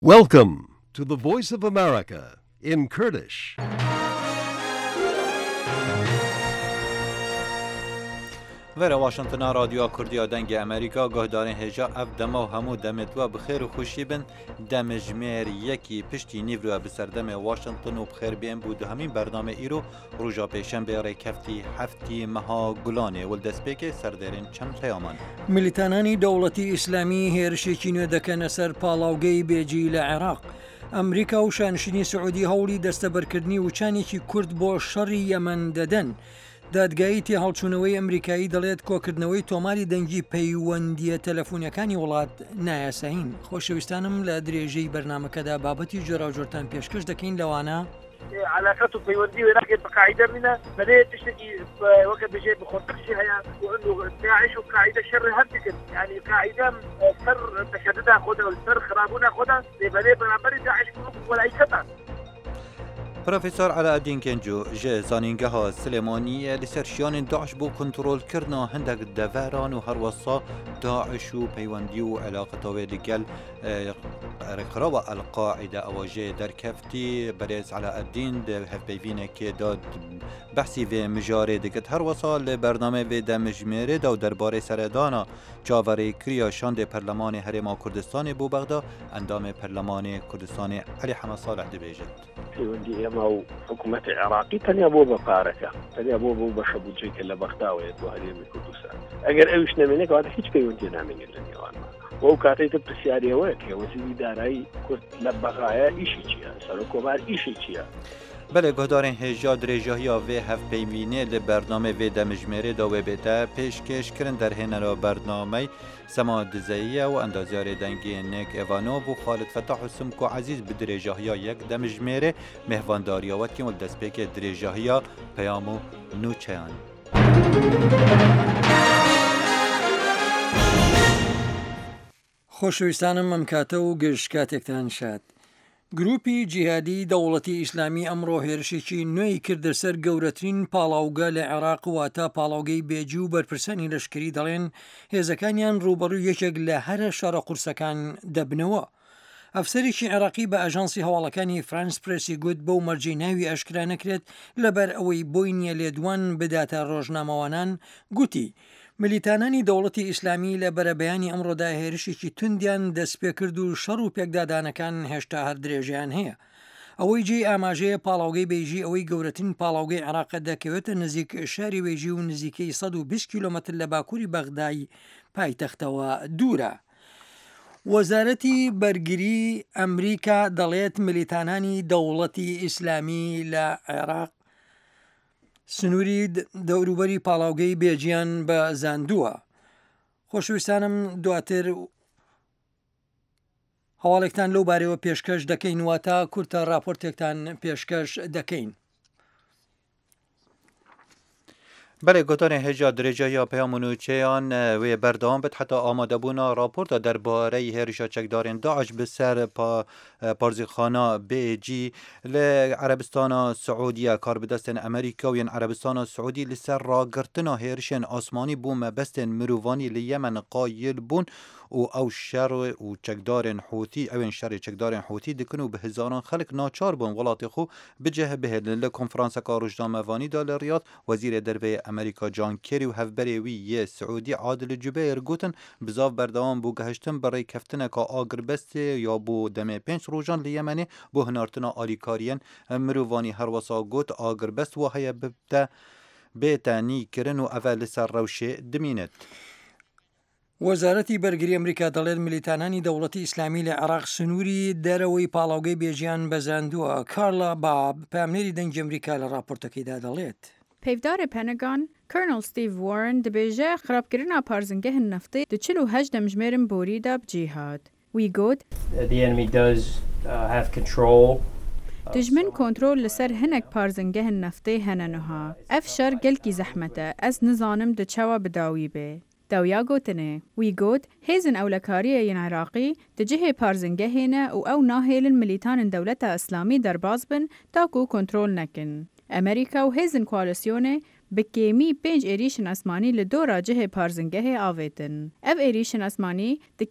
Welcome to the Voice of America in Kurdish. ورا واشنطن رادیو کردیا دنگ امریکا گهدارین هجا اف دما و همو دمتوا بخیر و خوشی بن دمجمیر یکی پشتی نیورو بسردم واشنطن و بخیر بین بود همین برنامه ایرو روژا پیشن بیاره کفتی هفتی مها گلانه ولدسپیک سردرین چند پیامان ملیتانانی دولتی اسلامی هێرشێکی نوێ دەکەنە سەر پاڵاوگەی بێجی لە عێراق. ئەمریکا و شانشینی سعودی هەوڵی دەستەبەرکردنی وچانێکی کورد بۆ شەڕی یەمەن دەدەن. دادگایی تێ هەڵچوونەوەی ئەمریکایی دەڵێت کۆکردنەوەی تۆماری دەنگی پەیوەندیە تەلەفۆنیەکانی وڵات نایاساین. خۆشەویستانم لە درێژەی بەرنامەکەدا بابەتی جۆراوجۆرتان پێشکەش دەکەین لەوانە علاقته بيوديه ولكن بقاعدة منها بدأت تشتكي وقت بجيب بخطر شيء وانه داعش وقاعدة شر همتكن يعني قاعدة سر تشددها خدها والسر خرابونها خدها بدأت برابر داعش ولا أي خطأ. پروفسور علاءالدین کنجو جه زانینگاه سلیمانی لسرشیان داعش بو کنترول کرنا هندک دوران و هر وصا داعش و پیوندی و علاقه و لگل رقرا القاعده اواجه در کفتی برز علاءالدین ده هفبیوینه که داد بحثی و مجاره دکت هر وصا لبرنامه و دمجمره دو درباره سردانا جاوری کریا شاند پرلمان هرما کردستان بو بغدا اندام پرلمان کردستان علی حمد صالح دبیجد پیوندی ما حکومت عراقی تنیا بو بقارکه تنیا بو بشبوجی کلا بغداوی تو هریم کردستان اگر اوش نمینه که هیچ پیوندی نمینه لنیوان ما و کاتی تو بسیاری وقت که وزیری دارایی کرد لبغایا ایشی چیه سرکوبار ایشی چیه بله گهدارین هجا درجاهی و هف پیمینه لبرنامه و دمجمره دو بیتا پیشکش کرن در هنر برنامه سما دزاییه و اندازیار دنگی نک ایوانوف و خالد فتح و سمکو عزیز به درجاهی یک دمجمره مهوانداری و کم دست پیک درجاهی پیامو نوچیان خۆشەویستانم ئەم کاتە و گەشت کاتێکتان شاد. گروپی جیهادی دەوڵەتی ئیسلامی ئەمڕۆ هێرشێکی نوێی کردە سەر گەورەترین پاڵاوگە لە عێراق واتە پاڵاوگەی بێجی و بەرپرسانی لەشکری دەڵێن هێزەکانیان ڕوبەڕووی یەکێک لە هەرە شەڕە قورسەکان دەبنەوە. ئەفسەرێکی عێراقی بە ئاژانسی هەواڵەکانی فرانس پرسی گوت بەو مەرجەی ناوی ئاشکرا نەکرێت لەبەر ئەوەی بۆی نییە لێدوان بداتە ڕۆژنامەوانان گوتی ملیتانانی دەوڵەتی ئیسلامی لە بەرەبەیانی ئەمڕۆدا هێرشێکی توندیان دەست پێ کرد و شەڕ و پێکدادانەکان هێشتا هەر درێژیان هەیە. ئەوەی جێی ئاماژەیە پاڵاوگەی بێژی ئەوەی گەورەترین پاڵاوگەی عێراق دەکەوێتە نزیک شاری وێژی و نزیکەی 120 کیلۆمەتر لە باکووری بەغدای پایتەختەوە دوورە. وەزارەتی بەرگری ئەمریکا دەڵێت ملیتانانی دەوڵەتی ئیسلامی لە عێراق سنووری دەوروبەری پاڵاوگەی بێجیان بە زاندووە. خۆشەویستانم دواتر هەواڵێکتان لەو بارەوە پێشکەش دەکەین واتە کورتە راپۆرتێکتان پێشکەش دەکەین. بله گوتان هجا درجه یا پیامونوچیان و بردام بد حتی آماده بونا راپورت درباره هرشا چکدارین داعش به سر پارزیخانه بیجی لعربستان سعودیه کار بدستن امریکا و عربستان سعودی لسر را گرتنا هرشن آسمانی بوم بستن مروانی لیمن قایل بون او شر و چکدارن حوتی او شر چکدارن حوتی دکنو به هزاران خلق ناچار بون ولات خو بجه به لکنفرانس کاروجنامه وانی دال ریاض وزیر دربه امریکا جان کری و هفبری وی سعودی عادل جبیر گوتن بزاف بردوام بو گهشتن برای کفتن که آگر بست یا بو دم 5 روزان لیمنه بو هنارتنا آلیکارین مروانی هر وسا گوت آگر بست و هیا ببدا بێتانی کرن و اول سر روشه دمینت. وەزارەتی بەرگری ئەمریکا دەڵێت ملیتانانی دەوڵەتی ئیسلامی لە عێراق سنووری دەرەوەی پاڵاوگەی بێژیان بەزاندووە. کارلا باب پامنێری دەنگی ئەمریکا لە راپۆرتەکەیدا دەڵێت پێیدارە پەنەگان کۆرنل ستیڤ وارن دەبێژە خراپکردنا پارزنگەهن نەفتی دو 48 دەمژمێرن بۆریدا بجیهات. وی گوت دژمن کۆنترۆل لەسەر هەنێک پارزنگەهن نەفتی هەنەنەها. ئەف شەر گەلکی زەحمەتە ئەس نزانم دەچەوە بداوی بێ. داویا گوتنه وی گوت هیزن اولکاریه ین عراقی دجه پارزنگهینه و او ناهیلن ملیتان دولت اسلامی در باز بن تاکو کنترول نکن. امریکا و هیزن کوالیسیونه بکیمی 5 ایریشن اسمانی لدو راجه پارزنگه آویتن. او ایریشن اسمانی